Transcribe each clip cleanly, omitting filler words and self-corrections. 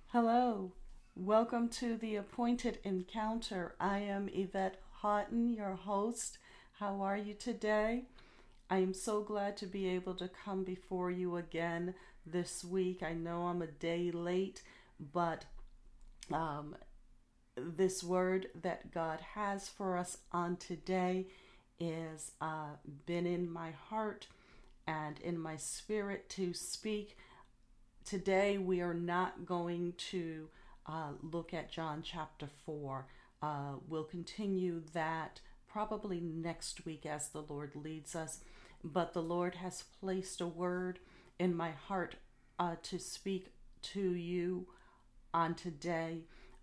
Hello, welcome to the Appointed Encounter. I am Yvette Houghton, your host. How are you today? I am so glad to be able to come before you again this week. I know I'm a day late, but this word that God has for us on today is been in my heart and in my spirit to speak. Today we are not going to look at John chapter 4. We'll continue that probably next week as the Lord leads us. But the Lord has placed a word in my heart to speak to you on today.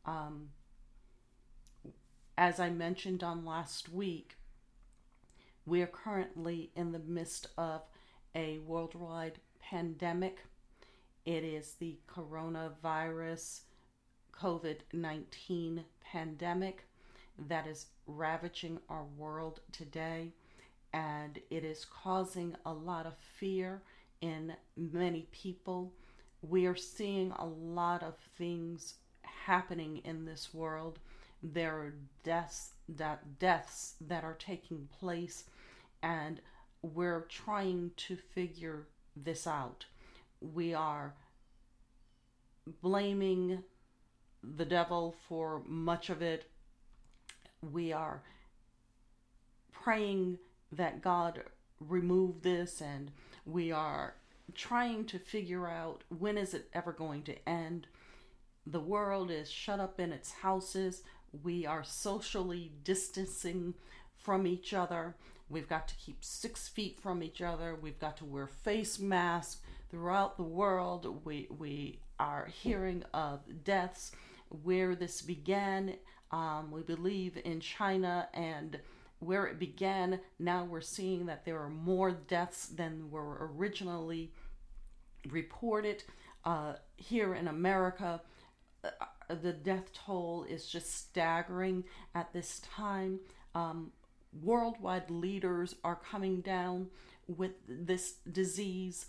As I mentioned on last week, we are currently in the midst of a worldwide pandemic. It is the coronavirus COVID-19 pandemic that is ravaging our world today, and it is causing a lot of fear in many people. We are seeing a lot of things happening in this world. There are deaths that are taking place, and we're trying to figure this out. We are blaming the devil for much of it. We are praying that God remove this, and we are trying to figure out when is it ever going to end. The world is shut up in its houses. We are socially distancing from each other. We've got to keep 6 feet from each other. We've got to wear face masks. Throughout the world, we are hearing of deaths. Where this began, we believe in China, and where it began, now we're seeing that there are more deaths than were originally reported. Here in America, the death toll is just staggering at this time. Worldwide leaders are coming down with this disease.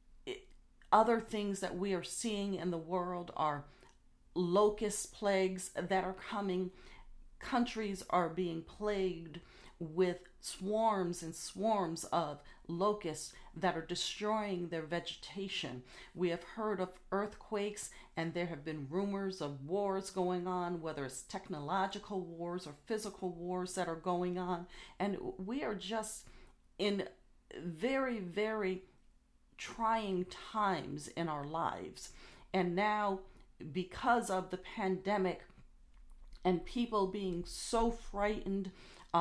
Other things that we are seeing in the world are locust plagues that are coming. Countries are being plagued with swarms and swarms of locusts that are destroying their vegetation. We have heard of earthquakes, and there have been rumors of wars going on, whether it's technological wars or physical wars that are going on. And we are just in very, very trying times in our lives. And now, because of the pandemic and people being so frightened,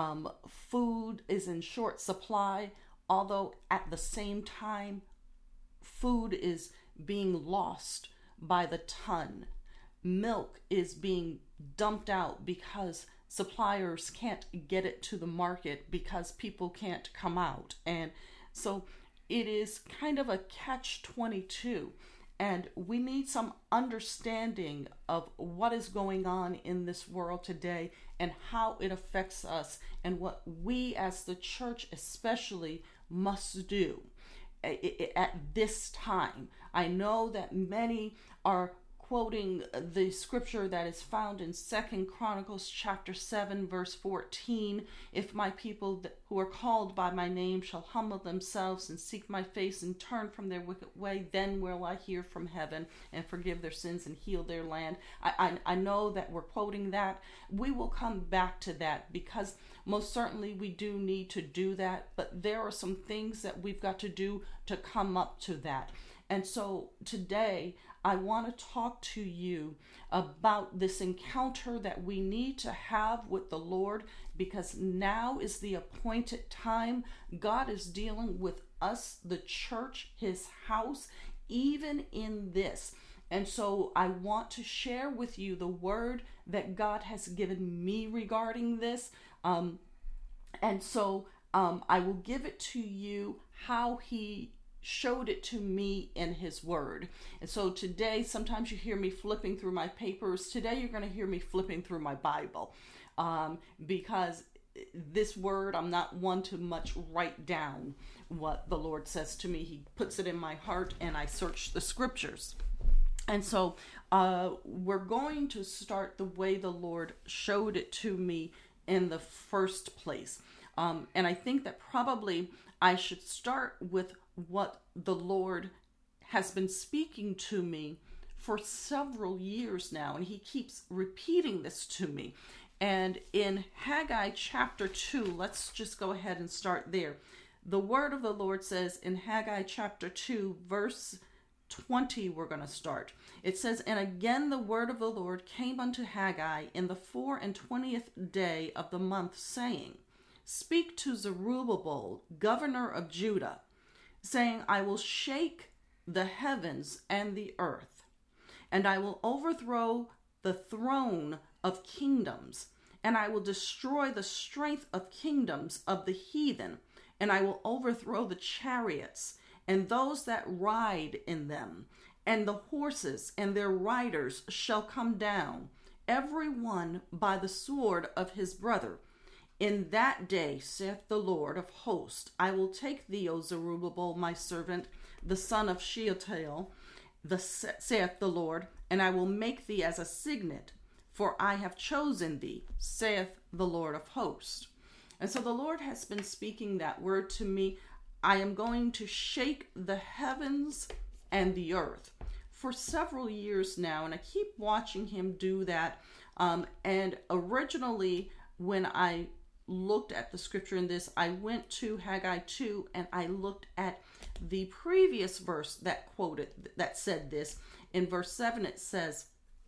food is in short supply, although at the same time, food is being lost by the ton. Milk is being dumped out because suppliers can't get it to the market because people can't come out. And so it is kind of a catch-22, and we need some understanding of what is going on in this world today and how it affects us, and what we as the church especially must do at this time. I know that many are quoting the scripture that is found in 2 Chronicles chapter 7 verse 14. If my people who are called by my name shall humble themselves and seek my face and turn from their wicked way, then will I hear from heaven and forgive their sins and heal their land. I know that we're quoting that. We will come back to that because most certainly we do need to do that, but there are some things that we've got to do to come up to that. And so today I want to talk to you about this encounter that we need to have with the Lord, because now is the appointed time. God is dealing with us, the church, his house, even in this. And so I want to share with you the word that God has given me regarding this. And so I will give it to you how he showed it to me in his word. And so today, sometimes you hear me flipping through my papers. Today, you're going to hear me flipping through my Bible, because this word, I'm not one to much write down what the Lord says to me. He puts it in my heart, and I search the scriptures. And so we're going to start the way the Lord showed it to me in the first place. And I think that probably I should start with what the Lord has been speaking to me for several years now. And he keeps repeating this to me. And in Haggai chapter 2, let's just go ahead and start there. The word of the Lord says in Haggai chapter 2, verse 20, we're going to start. It says, "And again the word of the Lord came unto Haggai in the 24th day of the month, saying, Speak to Zerubbabel, governor of Judah, saying, I will shake the heavens and the earth, and I will overthrow the throne of kingdoms, and I will destroy the strength of kingdoms of the heathen, and I will overthrow the chariots and those that ride in them, and the horses and their riders shall come down, every one by the sword of his brother. In that day, saith the Lord of hosts, I will take thee, O Zerubbabel, my servant, the son of Shealtiel, saith the Lord, and I will make thee as a signet, for I have chosen thee, saith the Lord of hosts." And so the Lord has been speaking that word to me. I am going to shake the heavens and the earth for several years now, and I keep watching him do that. And originally, when I looked at the scripture in this, I went to Haggai 2 and I looked at the previous verse that said this. In verse 7 it says,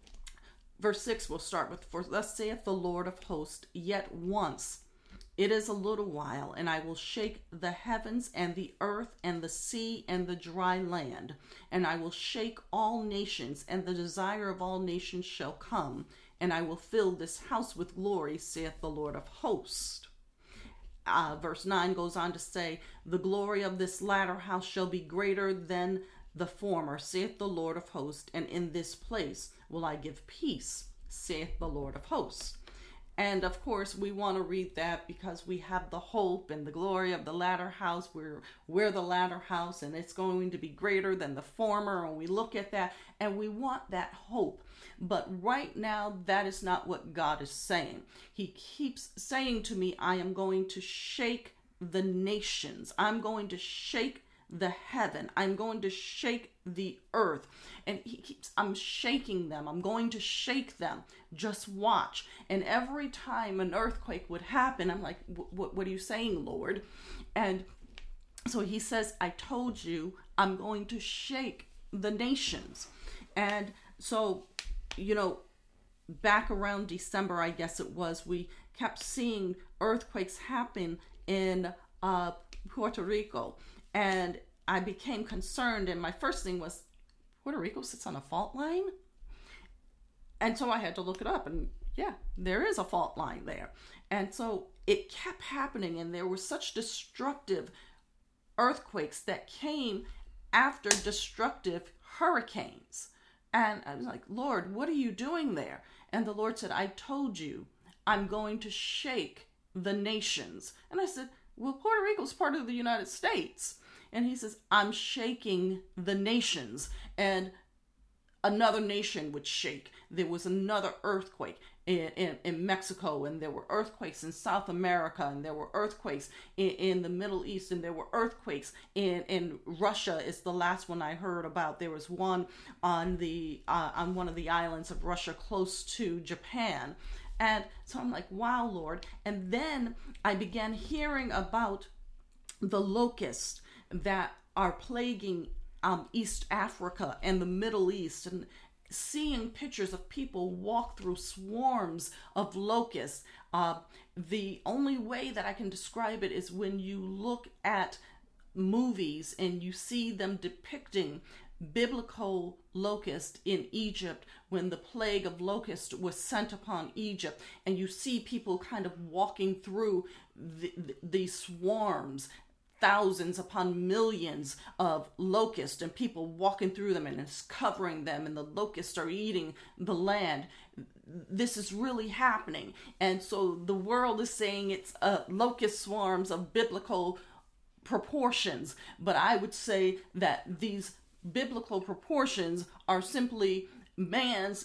verse 6 we'll start with, "For thus saith the Lord of hosts, yet once it is a little while, and I will shake the heavens and the earth and the sea and the dry land, and I will shake all nations, and the desire of all nations shall come, and I will fill this house with glory, saith the Lord of hosts." Verse 9 goes on to say, "The glory of this latter house shall be greater than the former, saith the Lord of hosts, and in this place will I give peace, saith the Lord of hosts." And of course, we want to read that because we have the hope and the glory of the latter house. We're the latter house, and it's going to be greater than the former. And we look at that and we want that hope. But right now, that is not what God is saying. He keeps saying to me, I am going to shake the nations. I'm going to shake the heaven. I'm going to shake the earth. And I'm shaking them. I'm going to shake them. Just watch. And every time an earthquake would happen, I'm like, what are you saying, Lord? And so he says, I told you I'm going to shake the nations. And so, back around December, I guess it was, we kept seeing earthquakes happen in Puerto Rico. And I became concerned, and my first thing was, Puerto Rico sits on a fault line? And so I had to look it up, and yeah, there is a fault line there. And so it kept happening, and there were such destructive earthquakes that came after destructive hurricanes. And I was like, Lord, what are you doing there? And the Lord said, I told you, I'm going to shake the nations. And I said, well, Puerto Rico's part of the United States. And he says, I'm shaking the nations. And another nation would shake. There was another earthquake in Mexico, and there were earthquakes in South America, and there were earthquakes in the Middle East, and there were earthquakes in Russia is the last one I heard about. There was one on one of the islands of Russia close to Japan. And so I'm like, wow, Lord. And then I began hearing about the locusts that are plaguing East Africa and the Middle East, and seeing pictures of people walk through swarms of locusts. The only way that I can describe it is when you look at movies and you see them depicting biblical locusts in Egypt when the plague of locusts was sent upon Egypt, and you see people kind of walking through these swarms, thousands upon millions of locusts, and people walking through them, and it's covering them, and the locusts are eating the land. This is really happening. And so the world is saying it's locust swarms of biblical proportions, but I would say that these biblical proportions are simply man's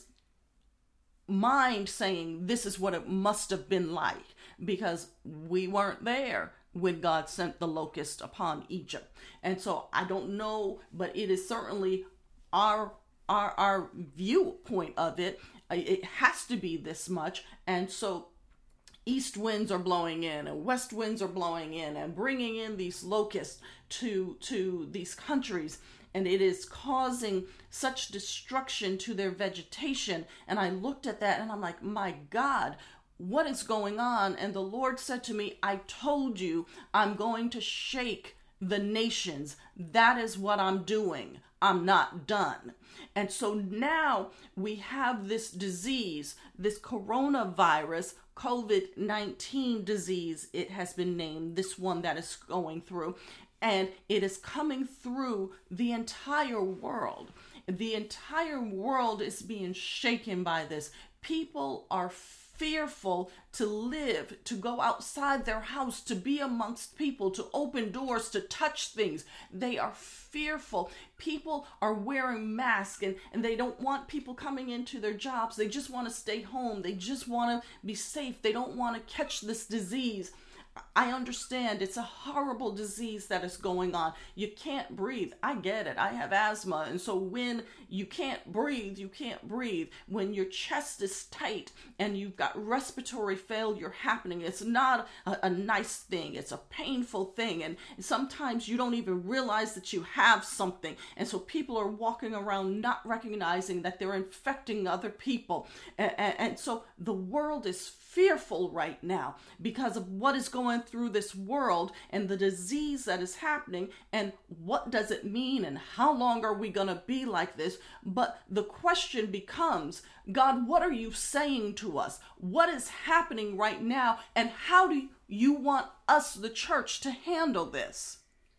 mind saying this is what it must have been like, because we weren't there when God sent the locust upon Egypt. And so I don't know, but it is certainly our viewpoint of it. It has to be this much. And so east winds are blowing in and west winds are blowing in and bringing in these locusts to these countries. And it is causing such destruction to their vegetation. And I looked at that and I'm like, my God, what is going on? And the Lord said to me, I told you I'm going to shake the nations. That is what I'm doing. I'm not done. And so now we have this disease, this coronavirus, COVID-19 disease, it has been named, this one that is going through. And it is coming through the entire world. The entire world is being shaken by this. People are fearful to live, to go outside their house, to be amongst people, to open doors, to touch things. They are fearful. People are wearing masks and they don't want people coming into their jobs. They just want to stay home. They just want to be safe. They don't want to catch this disease. I understand it's a horrible disease that is going on. You can't breathe. I get it. I have asthma. And so when you can't breathe, you can't breathe. When your chest is tight and you've got respiratory failure happening, it's not a nice thing. It's a painful thing. And sometimes you don't even realize that you have something. And so people are walking around not recognizing that they're infecting other people. And so the world is fearful right now because of what is going through this world and the disease that is happening, and what does it mean and how long are we going to be like this? But the question becomes, God, what are you saying to us? What is happening right now, and how do you want us, the church, to handle this?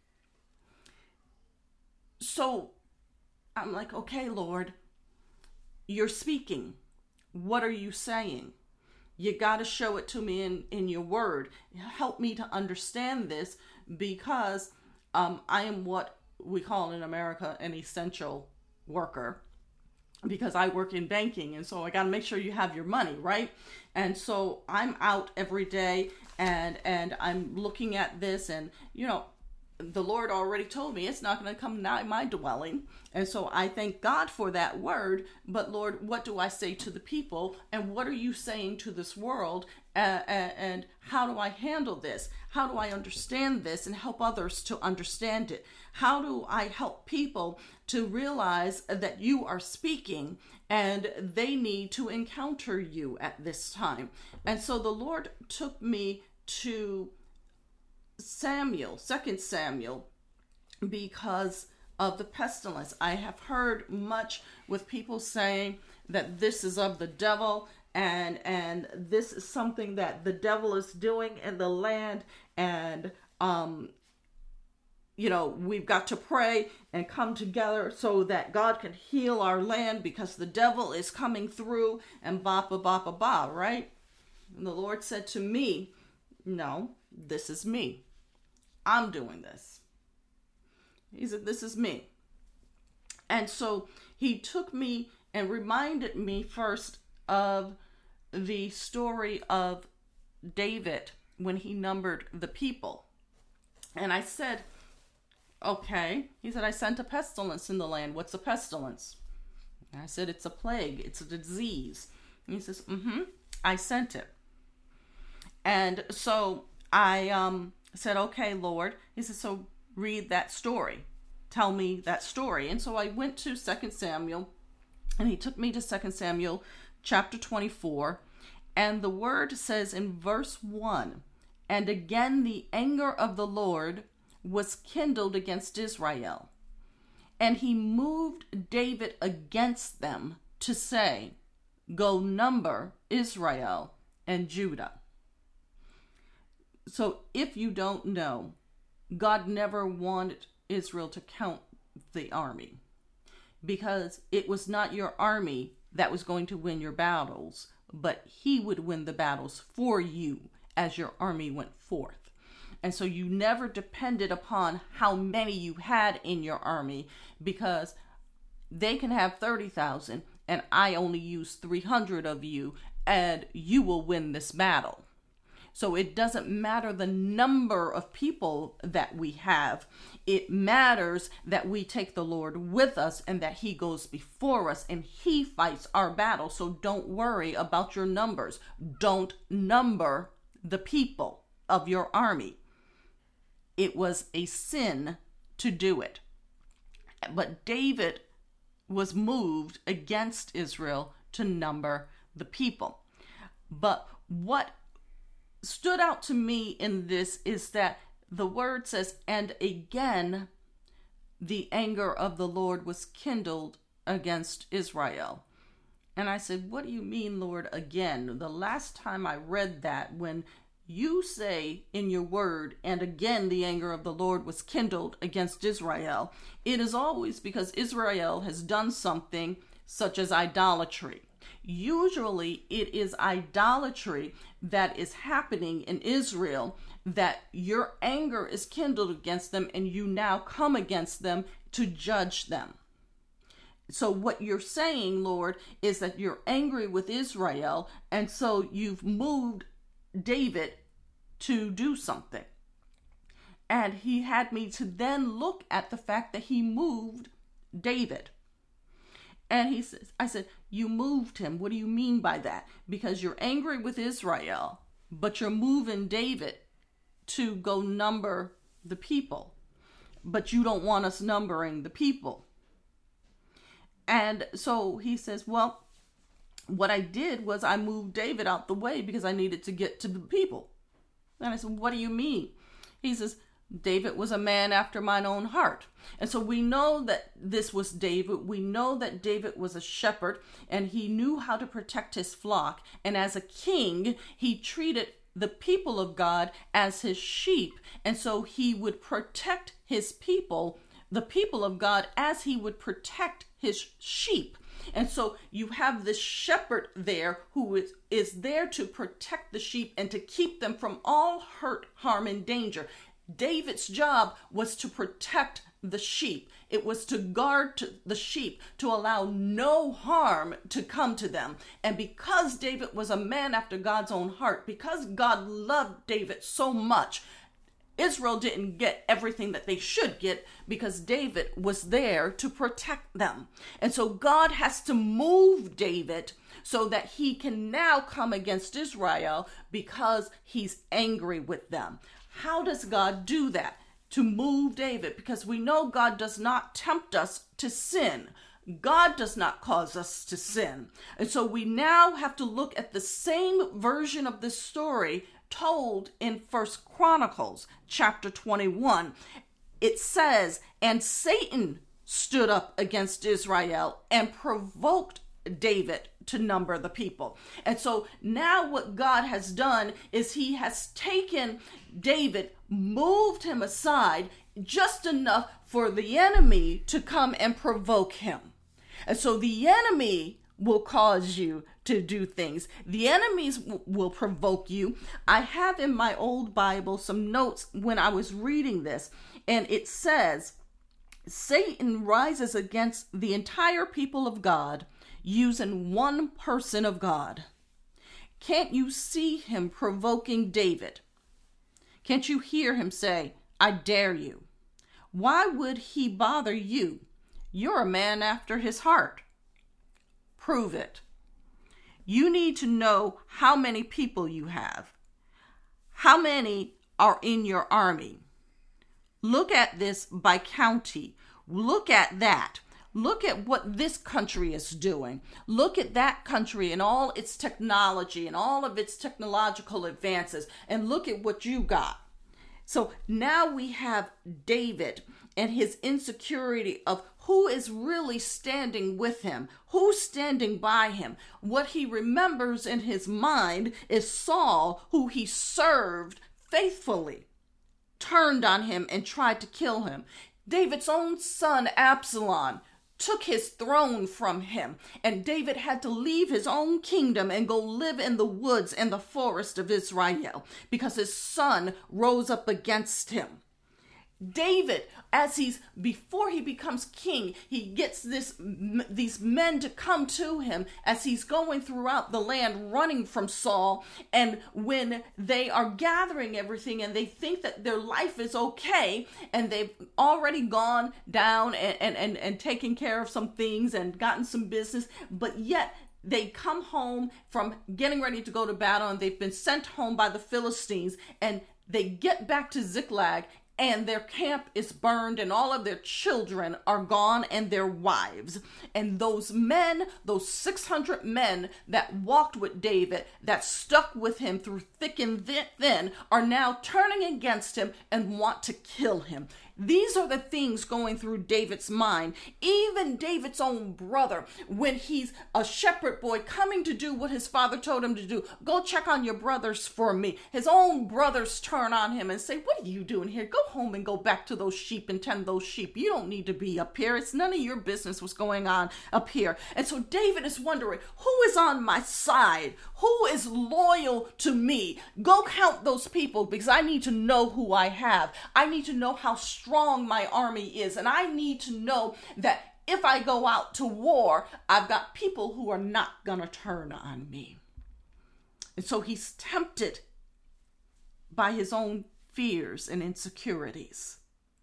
So I'm like, okay, Lord, you're speaking. What are you saying? You got to show it to me in your word. Help me to understand this, because I am what we call in America an essential worker, because I work in banking. And so I got to make sure you have your money, right? And so I'm out every day and I'm looking at this, and, you know, the Lord already told me it's not going to come nigh my dwelling. And so I thank God for that word. But Lord, what do I say to the people? And what are you saying to this world? And how do I handle this? How do I understand this and help others to understand it? How do I help people to realize that you are speaking and they need to encounter you at this time? And so the Lord took me to Samuel, 2 Samuel, because of the pestilence. I have heard much with people saying that this is of the devil, and this is something that the devil is doing in the land, and you know, we've got to pray and come together so that God can heal our land, because the devil is coming through, and ba ba ba ba ba, right? And the Lord said to me, no, this is me. I'm doing this. He said, this is me. And so he took me and reminded me first of the story of David when he numbered the people. And I said, okay. He said, I sent a pestilence in the land. What's a pestilence? And I said, it's a plague. It's a disease. And he says, I sent it. And so I said, okay, Lord. He said, so read that story. Tell me that story. And so I went to 2 Samuel, and he took me to 2 Samuel chapter 24. And the word says in verse 1, and again the anger of the Lord was kindled against Israel, and he moved David against them to say, go number Israel and Judah. So if you don't know, God never wanted Israel to count the army, because it was not your army that was going to win your battles, but he would win the battles for you as your army went forth. And so you never depended upon how many you had in your army, because they can have 30,000 and I only use 300 of you, and you will win this battle. So it doesn't matter the number of people that we have. It matters that we take the Lord with us and that he goes before us and he fights our battle. So don't worry about your numbers. Don't number the people of your army. It was a sin to do it. But David was moved against Israel to number the people. But what stood out to me in this is that the word says, and again, the anger of the Lord was kindled against Israel. And I said, what do you mean, Lord, again? The last time I read that, when you say in your word, and again, the anger of the Lord was kindled against Israel, it is always because Israel has done something such as idolatry. Usually it is idolatry that is happening in Israel, that your anger is kindled against them and you now come against them to judge them. So what you're saying, Lord, is that you're angry with Israel, and so you've moved David to do something. And he had me to then look at the fact that he moved David. And he says, I said, you moved him. What do you mean by that? Because you're angry with Israel, but you're moving David to go number the people. But you don't want us numbering the people. And so he says, well, what I did was I moved David out the way because I needed to get to the people. And I said, what do you mean? He says, David was a man after mine own heart. And so we know that this was David. We know that David was a shepherd and he knew how to protect his flock. And as a king, he treated the people of God as his sheep. And so he would protect his people, the people of God, as he would protect his sheep. And so you have this shepherd there who is there to protect the sheep and to keep them from all hurt, harm, and danger. David's job was to protect the sheep. It was to guard the sheep, to allow no harm to come to them. And because David was a man after God's own heart, because God loved David so much, Israel didn't get everything that they should get because David was there to protect them. And so God has to move David so that he can now come against Israel because he's angry with them. How does God do that? To move David, because we know God does not tempt us to sin. God does not cause us to sin. And so we now have to look at the same version of this story told in 1 Chronicles chapter 21. It says, and Satan stood up against Israel and provoked David to number the people. And so now what God has done is he has taken David, moved him aside just enough for the enemy to come and provoke him. And so the enemy will cause you to do things. The enemies will provoke you. I have in my old Bible some notes when I was reading this, and it says, Satan rises against the entire people of God using one person of God. Can't you see him provoking David? Can't you hear him say, I dare you? Why would he bother you? You're a man after his heart. Prove it. You need to know how many people you have. How many are in your army? Look at this by county. Look at that. Look at what this country is doing. Look at that country and all its technology and all of its technological advances, and look at what you got. So now we have David and his insecurity of who is really standing with him, who's standing by him. What he remembers in his mind is Saul, who he served faithfully, turned on him and tried to kill him. David's own son, Absalom, took his throne from him, and David had to leave his own kingdom and go live in the woods and the forest of Israel because his son rose up against him. David, before he becomes king, he gets these men to come to him as he's going throughout the land running from Saul. And when they are gathering everything and they think that their life is okay and they've already gone down and taken care of some things and gotten some business, but yet they come home from getting ready to go to battle and they've been sent home by the Philistines, and they get back to Ziklag and their camp is burned and all of their children are gone and their wives. And those men, those 600 men that walked with David, that stuck with him through thick and thin, are now turning against him and want to kill him. These are the things going through David's mind. Even David's own brother, when he's a shepherd boy coming to do what his father told him to do, go check on your brothers for me. His own brothers turn on him and say, what are you doing here? Go home and go back to those sheep and tend those sheep. You don't need to be up here. It's none of your business what's going on up here. And so David is wondering, who is on my side? Who is loyal to me? Go count those people, because I need to know who I have. I need to know how strong my army is. And I need to know that if I go out to war, I've got people who are not going to turn on me. And so he's tempted by his own fears and insecurities.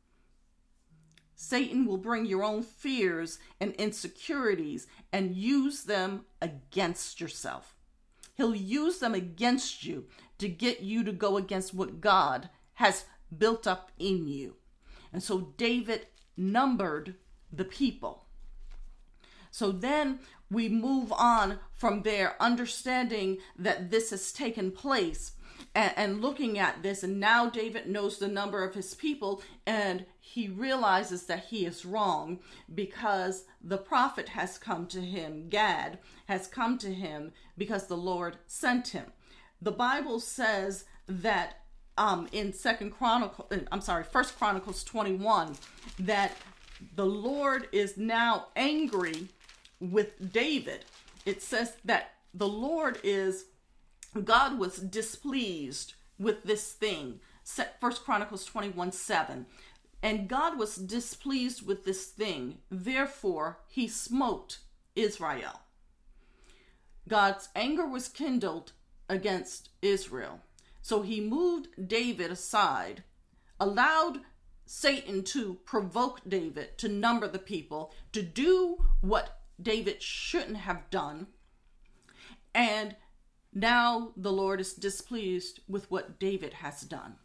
Satan will bring your own fears and insecurities and use them against yourself. He'll use them against you to get you to go against what God has built up in you. And so David numbered the people. So then we move on from there, understanding that this has taken place and looking at this. And now David knows the number of his people, and he realizes that he is wrong because the prophet has come to him. Gad has come to him because the Lord sent him. The Bible says that in First Chronicles 21, that the Lord is now angry with David. It says that God was displeased with this thing. First Chronicles 21:7. And God was displeased with this thing. Therefore, he smote Israel. God's anger was kindled against Israel. So he moved David aside, allowed Satan to provoke David to number the people, to do what David shouldn't have done. And now the Lord is displeased with what David has done.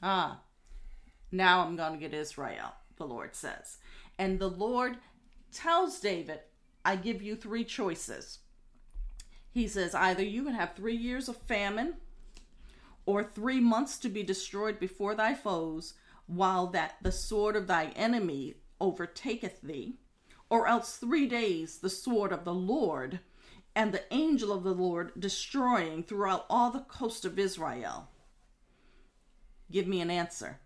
Now I'm going to get Israel, the Lord says. And the Lord tells David, I give you 3 choices. He says, either you can have 3 years of famine, or 3 months to be destroyed before thy foes, while that the sword of thy enemy overtaketh thee, or else 3 days the sword of the Lord, and the angel of the Lord destroying throughout all the coast of Israel. Give me an answer.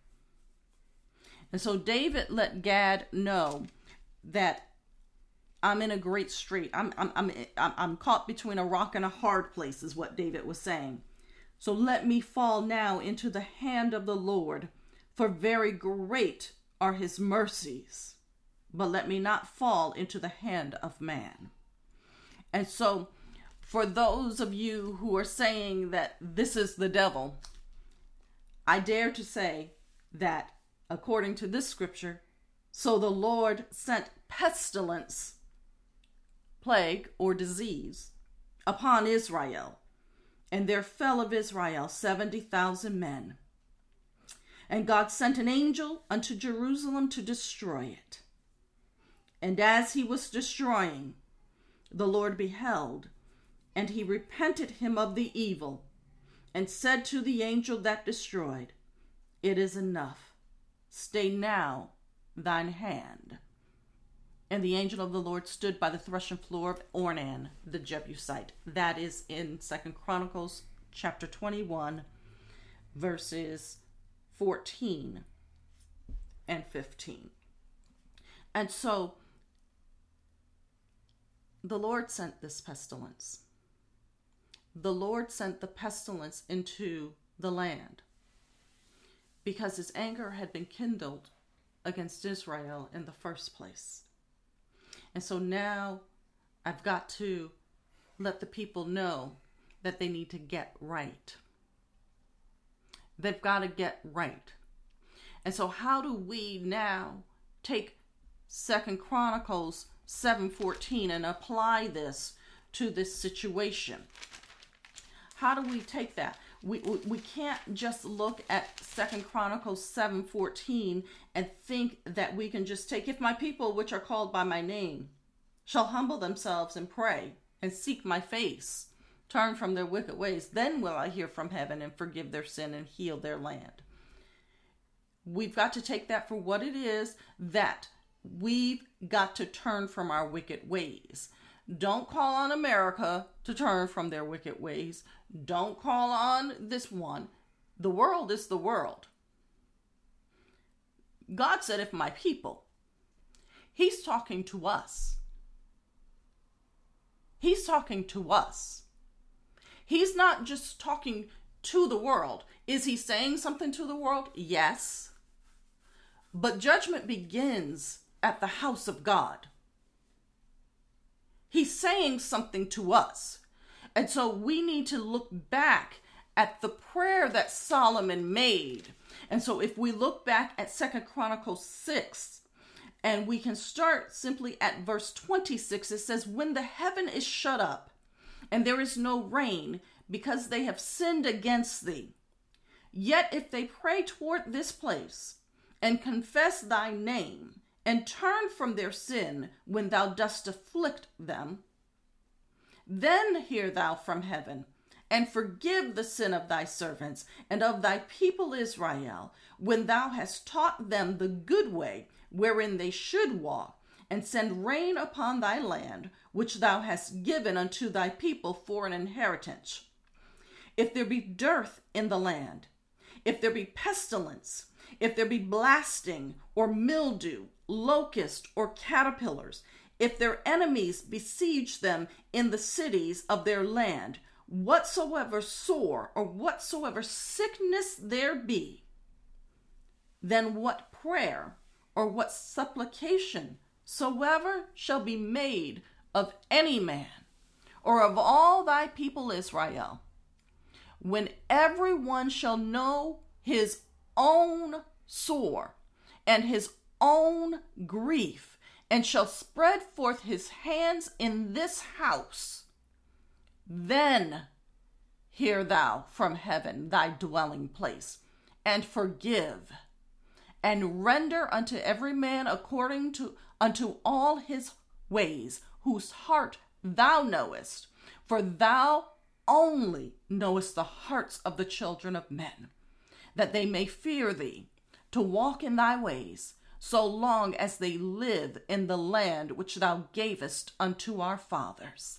And so David let Gad know that I'm in a great strait. I'm caught between a rock and a hard place, is what David was saying. So let me fall now into the hand of the Lord, for very great are his mercies. But let me not fall into the hand of man. And so for those of you who are saying that this is the devil, I dare to say that according to this scripture, so the Lord sent pestilence, plague or disease upon Israel, and there fell of Israel 70,000 men. And God sent an angel unto Jerusalem to destroy it. And as he was destroying, the Lord beheld, and he repented him of the evil, and said to the angel that destroyed, it is enough. Stay now thine hand. And the angel of the Lord stood by the threshing floor of Ornan the Jebusite. That is in 2 Chronicles chapter 21, verses 14 and 15. And so the Lord sent this pestilence. The Lord sent the pestilence into the land because his anger had been kindled against Israel in the first place. And so now I've got to let the people know that they need to get right. They've got to get right. And so how do we now take 2 Chronicles 7:14 and apply this to this situation? How do we take that? We can't just look at 2 Chronicles 7:14 and think that we can just take, if my people which are called by my name shall humble themselves and pray and seek my face, turn from their wicked ways, then will I hear from heaven and forgive their sin and heal their land. We've got to take that for what it is, that we've got to turn from our wicked ways. Don't call on America to turn from their wicked ways. Don't call on this one. The world is the world. God said, if my people, he's talking to us. He's talking to us. He's not just talking to the world. Is he saying something to the world? Yes. But judgment begins at the house of God. He's saying something to us. And so we need to look back at the prayer that Solomon made. And so if we look back at 2 Chronicles 6, and we can start simply at verse 26, it says, when the heaven is shut up, and there is no rain, because they have sinned against thee, yet if they pray toward this place, and confess thy name, and turn from their sin when thou dost afflict them, then hear thou from heaven, and forgive the sin of thy servants and of thy people Israel, when thou hast taught them the good way wherein they should walk, and send rain upon thy land, which thou hast given unto thy people for an inheritance. If there be dearth in the land, if there be pestilence, if there be blasting or mildew, locust or caterpillars, if their enemies besiege them in the cities of their land, whatsoever sore or whatsoever sickness there be, then what prayer or what supplication soever shall be made of any man or of all thy people Israel, when every one shall know his own sore and his own grief, and shall spread forth his hands in this house, then hear thou from heaven thy dwelling place, and forgive, and render unto every man according to unto all his ways, whose heart thou knowest, for thou only knowest the hearts of the children of men, that they may fear thee, to walk in thy ways, so long as they live in the land which thou gavest unto our fathers.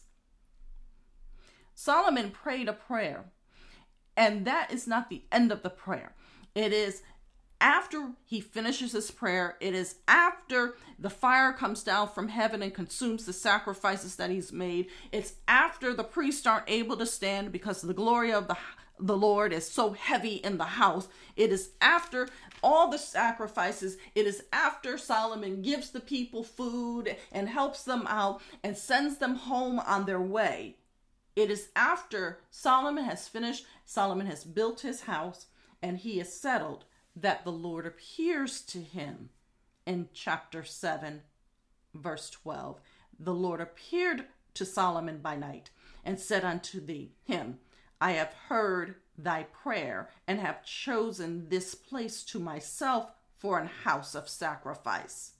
Solomon prayed a prayer, and that is not the end of the prayer. It is after he finishes his prayer, it is after the fire comes down from heaven and consumes the sacrifices that he's made. It's after the priests aren't able to stand because the glory of the Lord is so heavy in the house. It is after all the sacrifices. It is after Solomon gives the people food and helps them out and sends them home on their way. It is after Solomon has finished, Solomon has built his house, and he is settled, that the Lord appears to him in chapter 7, verse 12. The Lord appeared to Solomon by night and said unto him, I have heard thy prayer and have chosen this place to myself for an house of sacrifice.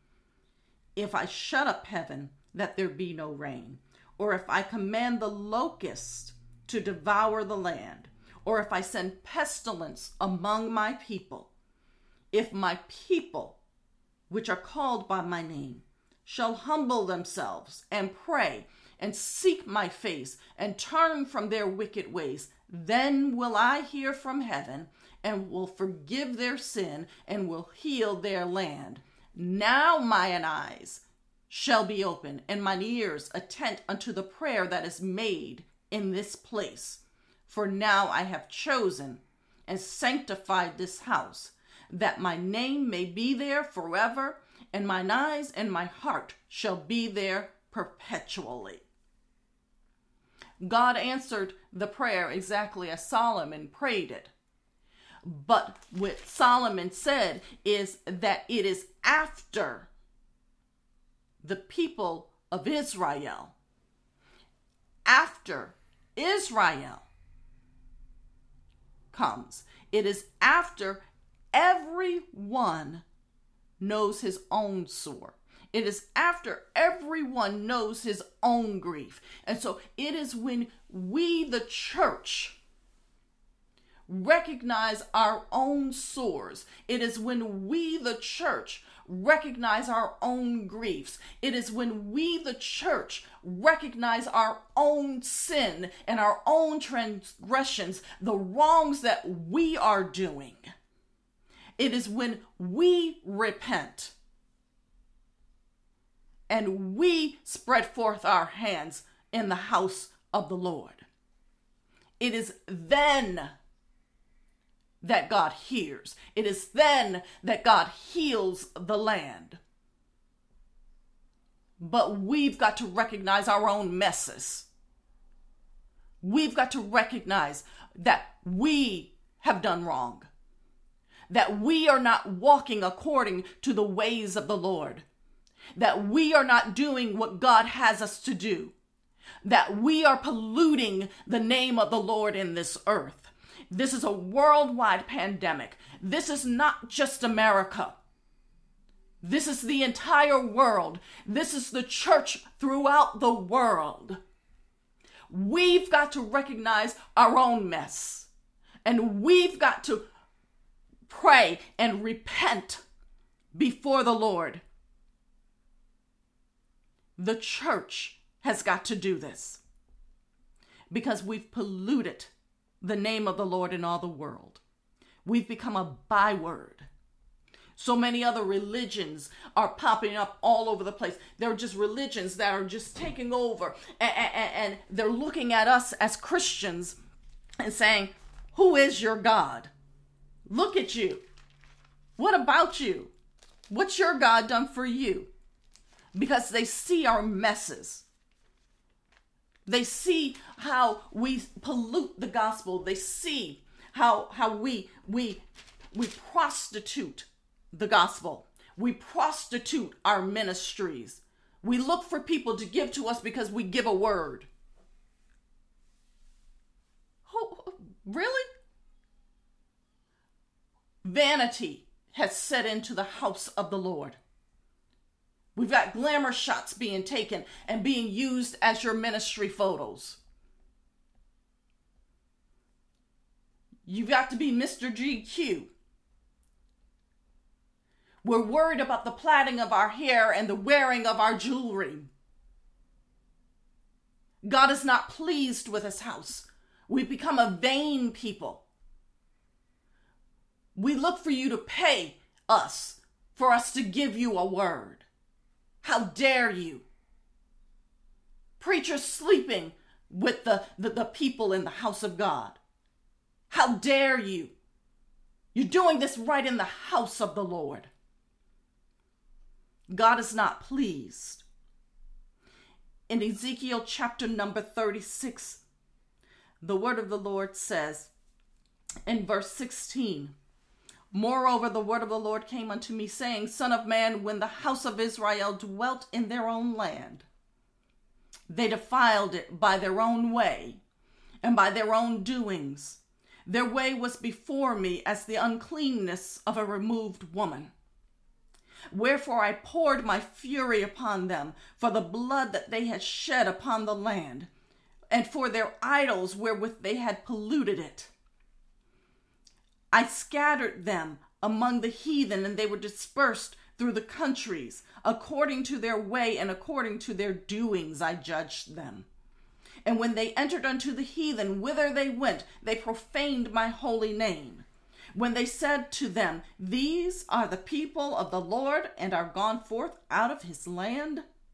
If I shut up heaven that there be no rain, or if I command the locust to devour the land, or if I send pestilence among my people, if my people, which are called by my name, shall humble themselves and pray and seek my face and turn from their wicked ways, then will I hear from heaven and will forgive their sin and will heal their land. Now mine eyes shall be open, and mine ears attent unto the prayer that is made in this place. For now I have chosen and sanctified this house, that my name may be there forever, and mine eyes and my heart shall be there perpetually. God answered the prayer exactly as Solomon prayed it. But what Solomon said is that it is after the people of Israel, after Israel comes, it is after everyone knows his own sore. It is after everyone knows his own grief. And so it is when we, the church, recognize our own sores. It is when we, the church, recognize our own griefs. It is when we, the church, recognize our own sin and our own transgressions, the wrongs that we are doing. It is when we repent and we spread forth our hands in the house of the Lord. It is then that God hears. It is then that God heals the land. But we've got to recognize our own messes. We've got to recognize that we have done wrong, that we are not walking according to the ways of the Lord, that we are not doing what God has us to do, that we are polluting the name of the Lord in this earth. This is a worldwide pandemic. This is not just America. This is the entire world. This is the church throughout the world. We've got to recognize our own mess, and we've got to pray and repent before the Lord. The church has got to do this because we've polluted the name of the Lord in all the world. We've become a byword. So many other religions are popping up all over the place. They're just religions that are just taking over, and they're looking at us as Christians and saying, who is your God? Look at you. What about you? What's your God done for you? Because they see our messes. They see how we pollute the gospel. They see how we prostitute the gospel. We prostitute our ministries. We look for people to give to us because we give a word. Oh, really? Vanity has set into the house of the Lord. We've got glamour shots being taken and being used as your ministry photos. You've got to be Mr. GQ. We're worried about the plaiting of our hair and the wearing of our jewelry. God is not pleased with his house. We've become a vain people. We look for you to pay us for us to give you a word. How dare you? Preachers sleeping with the people in the house of God. How dare you? You're doing this right in the house of the Lord. God is not pleased. In Ezekiel chapter number 36, the word of the Lord says in verse 16, moreover, the word of the Lord came unto me, saying, Son of man, when the house of Israel dwelt in their own land, they defiled it by their own way and by their own doings. Their way was before me as the uncleanness of a removed woman. Wherefore I poured my fury upon them for the blood that they had shed upon the land, and for their idols wherewith they had polluted it. I scattered them among the heathen, and they were dispersed through the countries. According to their way and according to their doings I judged them. And when they entered unto the heathen, whither they went, they profaned my holy name. When they said to them, These are the people of the Lord, and are gone forth out of his land,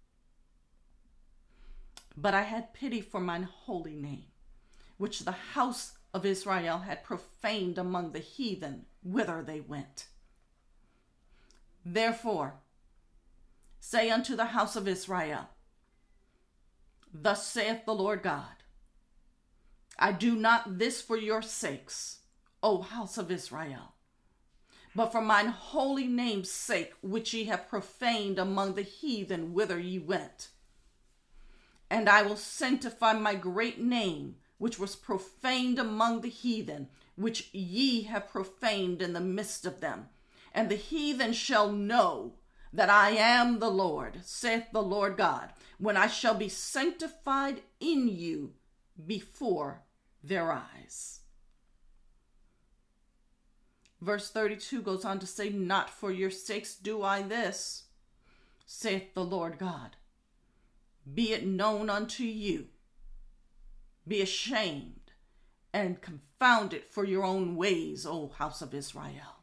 But I had pity for mine holy name, which the house of Israel had profaned among the heathen whither they went. Therefore, say unto the house of Israel, Thus saith the Lord God, I do not this for your sakes, O house of Israel, but for mine holy name's sake, which ye have profaned among the heathen whither ye went. And I will sanctify my great name, which was profaned among the heathen, which ye have profaned in the midst of them. And the heathen shall know that I am the Lord, saith the Lord God, when I shall be sanctified in you before their eyes. Verse 32 goes on to say, Not for your sakes do I this, saith the Lord God. Be it known unto you. Be ashamed and confounded for your own ways, O house of Israel.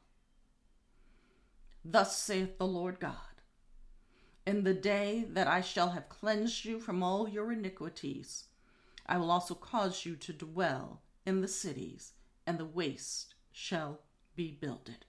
Thus saith the Lord God, in the day that I shall have cleansed you from all your iniquities, I will also cause you to dwell in the cities, and the waste shall be builded.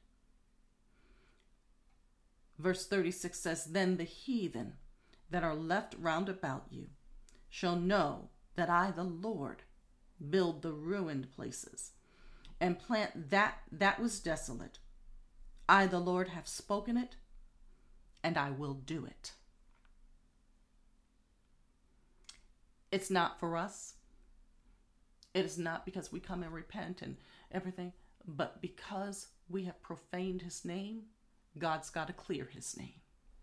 Verse 36 says, Then the heathen that are left round about you shall know that I, the Lord, build the ruined places, and plant that was desolate. I, the Lord, have spoken it, and I will do it. It's not for us. It is not because we come and repent and everything, but because we have profaned his name, God's got to clear his name.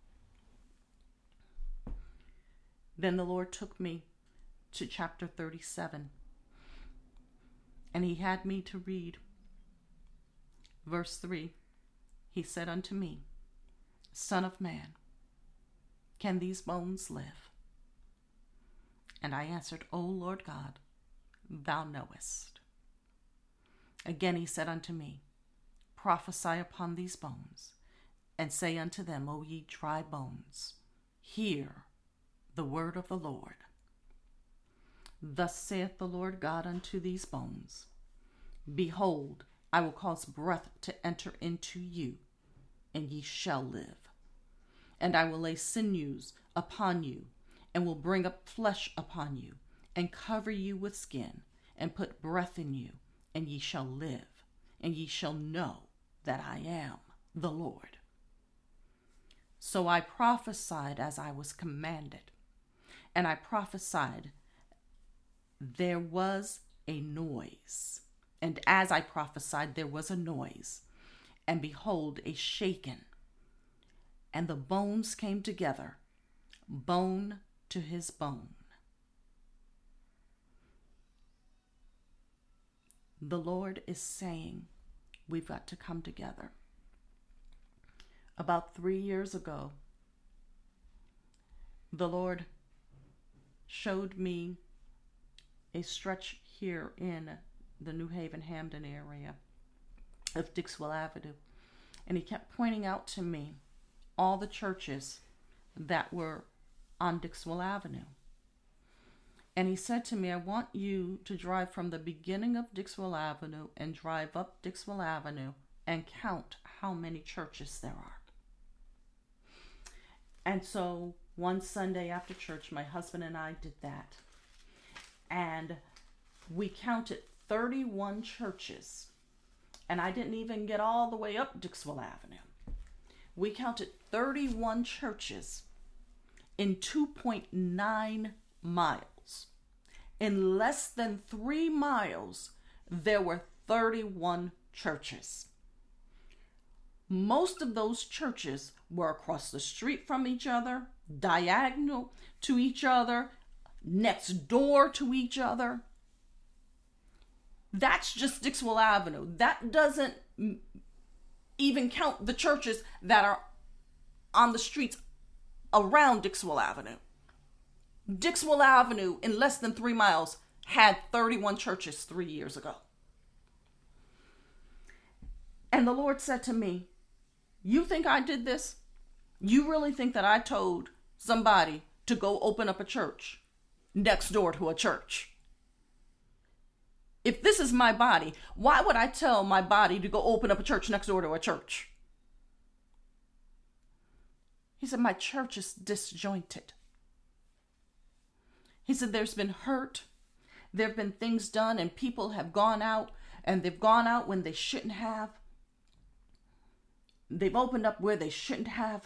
Then the Lord took me to chapter 37, and he had me to read verse 3. He said unto me, Son of man, can these bones live? And I answered, O Lord God, thou knowest. Again he said unto me, Prophesy upon these bones, and say unto them, O ye dry bones, hear the word of the Lord. Thus saith the Lord God unto these bones, Behold, I will cause breath to enter into you, and ye shall live. And I will lay sinews upon you, and will bring up flesh upon you, and cover you with skin, and put breath in you, and ye shall live, and ye shall know that I am the Lord. So I prophesied as I was commanded, and I prophesied there was a noise. And as I prophesied, there was a noise, and behold, a shaking. And the bones came together, bone to his bone. The Lord is saying we've got to come together. About 3 years ago, the Lord showed me a stretch here in the New Haven, Hamden area of Dixwell Avenue. And he kept pointing out to me all the churches that were on Dixwell Avenue. And he said to me, I want you to drive from the beginning of Dixwell Avenue and drive up Dixwell Avenue and count how many churches there are. And so one Sunday after church, my husband and I did that. And we counted 31 churches. And I didn't even get all the way up Dixwell Avenue. We counted 31 churches in 2.9 miles. In less than 3 miles, there were 31 churches. Most of those churches were across the street from each other, diagonal to each other, next door to each other. That's just Dixwell Avenue. That doesn't even count the churches that are on the streets around Dixwell Avenue. Dixwell Avenue, in less than 3 miles, had 31 churches 3 years ago. And the Lord said to me, you think I did this? You really think that I told somebody to go open up a church? next door to a church? If this is my body, why would I tell my body to go open up a church next door to a church? He said, my church is disjointed. He said, there's been hurt. There have been things done, and people have gone out, and they've gone out when they shouldn't have. They've opened up where they shouldn't have.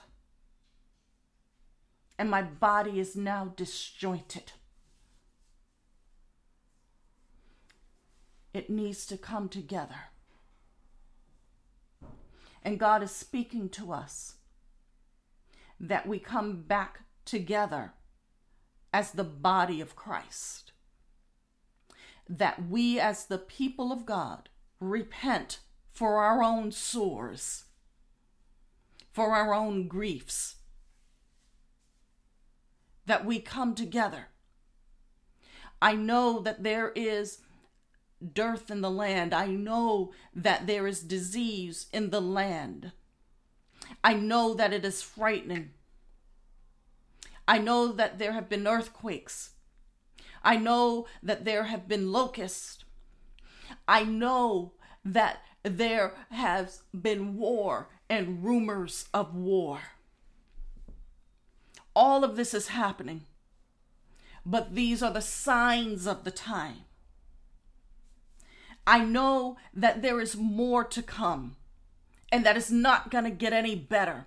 And my body is now disjointed. It needs to come together. And God is speaking to us that we come back together as the body of Christ. That we as the people of God repent for our own sores, for our own griefs. That we come together. I know that there is dearth in the land. I know that there is disease in the land. I know that it is frightening. I know that there have been earthquakes. I know that there have been locusts. I know that there has been war and rumors of war. All of this is happening. But these are the signs of the time. I know that there is more to come, and that it's not going to get any better.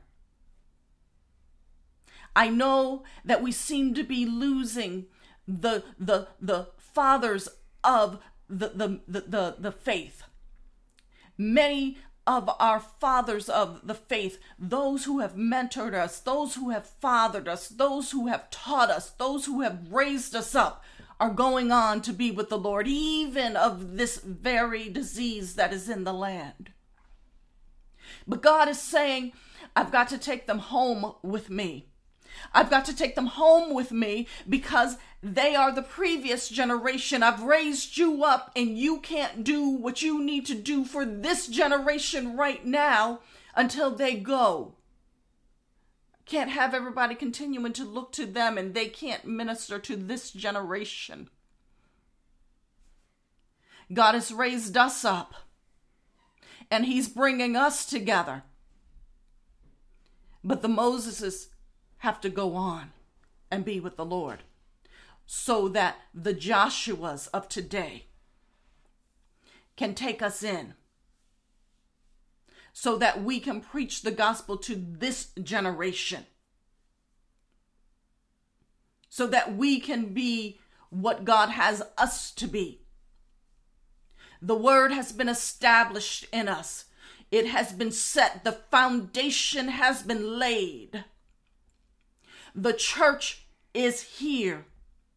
I know that we seem to be losing the fathers of the faith. Many of our fathers of the faith, those who have mentored us, those who have fathered us, those who have taught us, those who have raised us up, are going on to be with the Lord, even of this very disease that is in the land. But God is saying, I've got to take them home with me. I've got to take them home with me because they are the previous generation. I've raised you up and you can't do what you need to do for this generation right now until they go. Can't have everybody continuing to look to them and they can't minister to this generation. God has raised us up and he's bringing us together. But the Moseses have to go on and be with the Lord so that the Joshuas of today can take us in, so that we can preach the gospel to this generation, so that we can be what God has us to be. The word has been established in us. It has been set. The foundation has been laid. The church is here.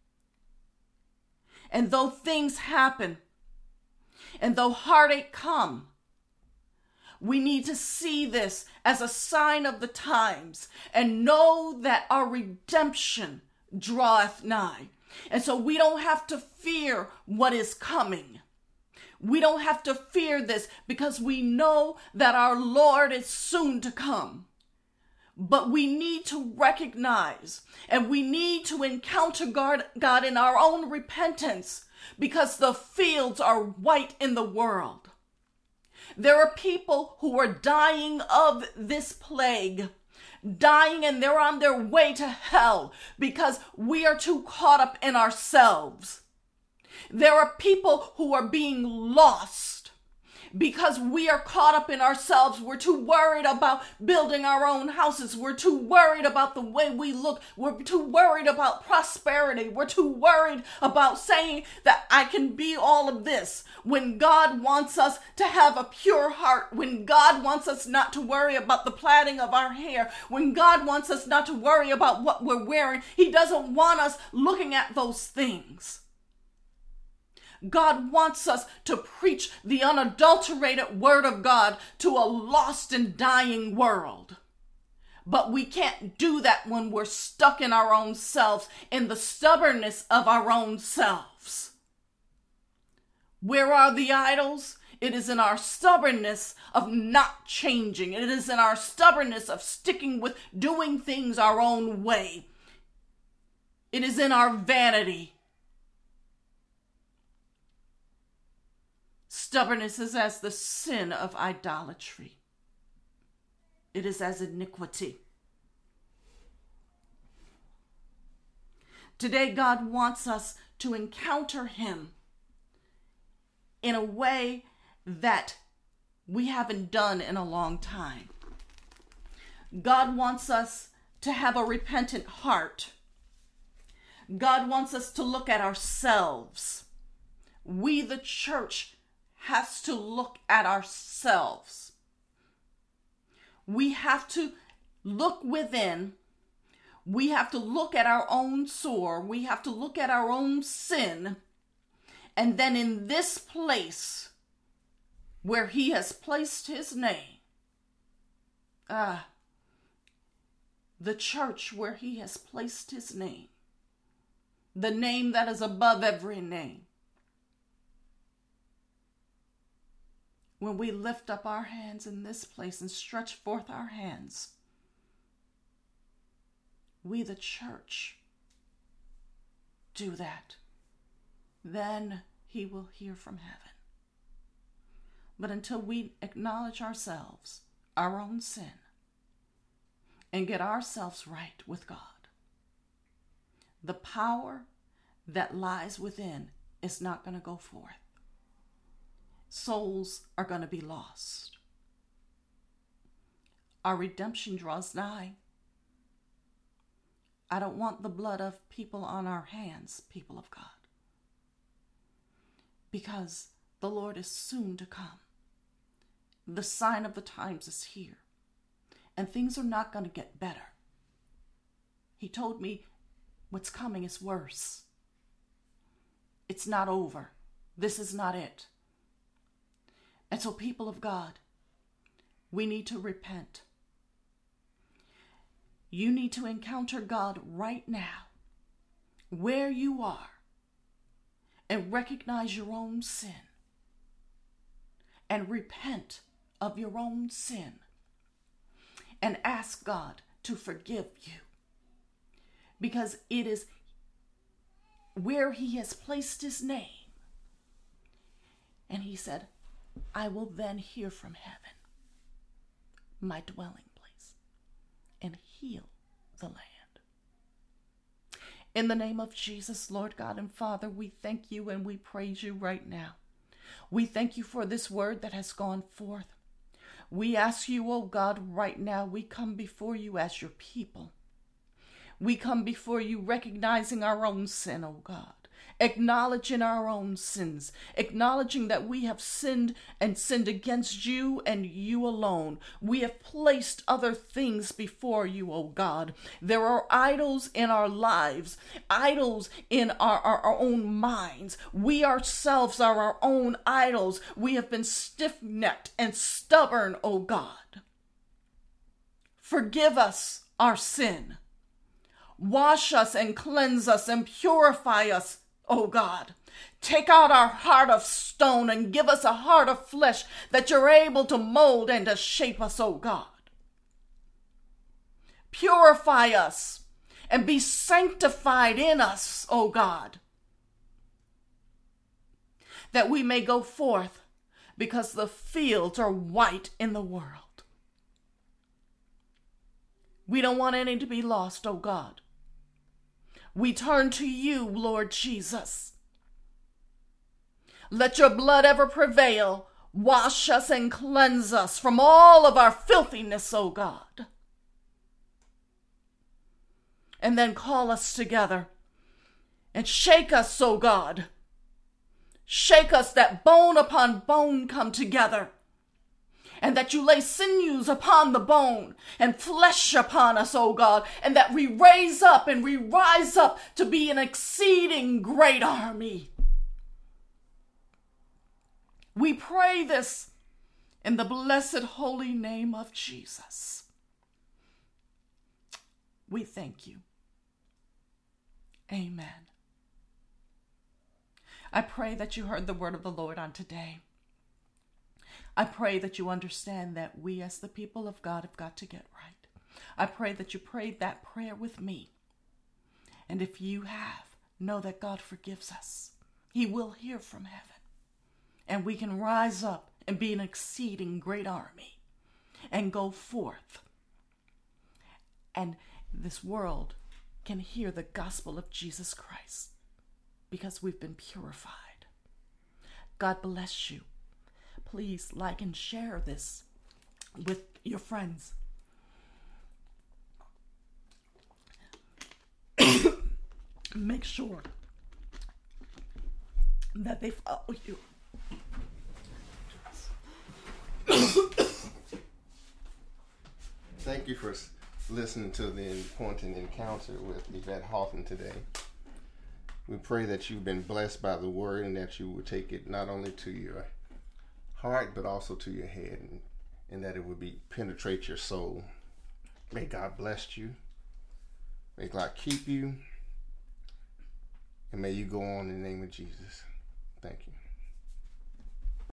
And though things happen, and though heartache come, we need to see this as a sign of the times and know that our redemption draweth nigh. And so we don't have to fear what is coming. We don't have to fear this because we know that our Lord is soon to come. But we need to recognize and we need to encounter God in our own repentance because the fields are white in the world. There are people who are dying of this plague, dying and they're on their way to hell because we are too caught up in ourselves. There are people who are being lost because we are caught up in ourselves. We're too worried about building our own houses. We're too worried about the way we look. We're too worried about prosperity. We're too worried about saying that I can be all of this when God wants us to have a pure heart, when God wants us not to worry about the plaiting of our hair, when God wants us not to worry about what we're wearing. He doesn't want us looking at those things. God wants us to preach the unadulterated word of God to a lost and dying world. But we can't do that when we're stuck in our own selves, in the stubbornness of our own selves. Where are the idols? It is in our stubbornness of not changing. It is in our stubbornness of sticking with doing things our own way. It is in our vanity. Stubbornness is as the sin of idolatry. It is as iniquity. Today, God wants us to encounter him in a way that we haven't done in a long time. God wants us to have a repentant heart. God wants us to look at ourselves. We, the church, has to look at ourselves. We have to look within. We have to look at our own sore. We have to look at our own sin. And then in this place where he has placed his name, the church where he has placed his name, the name that is above every name, when we lift up our hands in this place and stretch forth our hands, we, the church, do that, then he will hear from heaven. But until we acknowledge ourselves, our own sin, and get ourselves right with God, the power that lies within is not going to go forth. Souls are going to be lost. Our redemption draws nigh. I don't want the blood of people on our hands, people of God, because the Lord is soon to come. The sign of the times is here, and things are not going to get better. He told me what's coming is worse. It's not over. This is not it. And so, people of God, we need to repent. You need to encounter God right now, where you are, and recognize your own sin, and repent of your own sin, and ask God to forgive you, because it is where he has placed his name. And he said, I will then hear from heaven, my dwelling place, and heal the land. In the name of Jesus, Lord God and Father, we thank you and we praise you right now. We thank you for this word that has gone forth. We ask you, oh God, right now, we come before you as your people. We come before you recognizing our own sin, oh God, acknowledging our own sins, acknowledging that we have sinned and sinned against you and you alone. We have placed other things before you, oh God. There are idols in our lives, idols in our own minds. We ourselves are our own idols. We have been stiff-necked and stubborn, oh God. Forgive us our sin. Wash us and cleanse us and purify us, oh God. Take out our heart of stone and give us a heart of flesh that you're able to mold and to shape us, oh God. Purify us and be sanctified in us, oh God, that we may go forth, because the fields are white in the world. We don't want any to be lost, oh God. We turn to you, Lord Jesus. Let your blood ever prevail. Wash us and cleanse us from all of our filthiness, O God. And then call us together and shake us, O God. Shake us that bone upon bone come together, and that you lay sinews upon the bone and flesh upon us, O God, and that we raise up and we rise up to be an exceeding great army. We pray this in the blessed holy name of Jesus. We thank you. Amen. I pray that you heard the word of the Lord on today. I pray that you understand that we as the people of God have got to get right. I pray that you prayed that prayer with me. And if you have, know that God forgives us. He will hear from heaven. and we can rise up and be an exceeding great army and go forth. And this world can hear the gospel of Jesus Christ because we've been purified. God bless you. Please like and share this with your friends. Make sure that they follow you. Thank you for listening to the Appointed Encounter with Yvette Houghton today. We pray that you've been blessed by the word and that you will take it not only to your heart but also to your head, and that it will penetrate your soul. May God bless you. May God keep you. And may you go on in the name of Jesus. Thank you.